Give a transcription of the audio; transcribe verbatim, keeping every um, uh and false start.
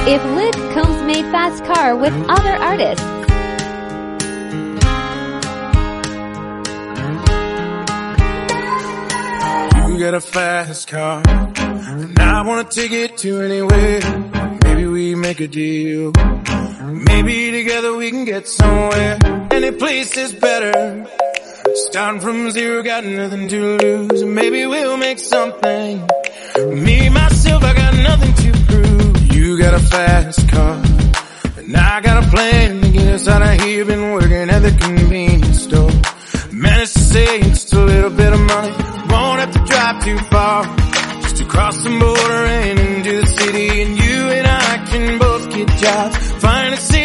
if Luke Combs made Fast Car with other artists. You got a fast car, and I wanna take it to anywhere. Maybe we make a deal. Maybe together we can get somewhere. Any place is better. Starting from zero, got nothing to lose. Maybe we'll make something. Me, myself, I got nothing to prove. You got a fast car, and I got a plan to get us out of here. Been working at the convenience store. Managed to save just a little bit of money. Won't have to drive too far, just to cross the border and into the city. And you and I can both get jobs, find a city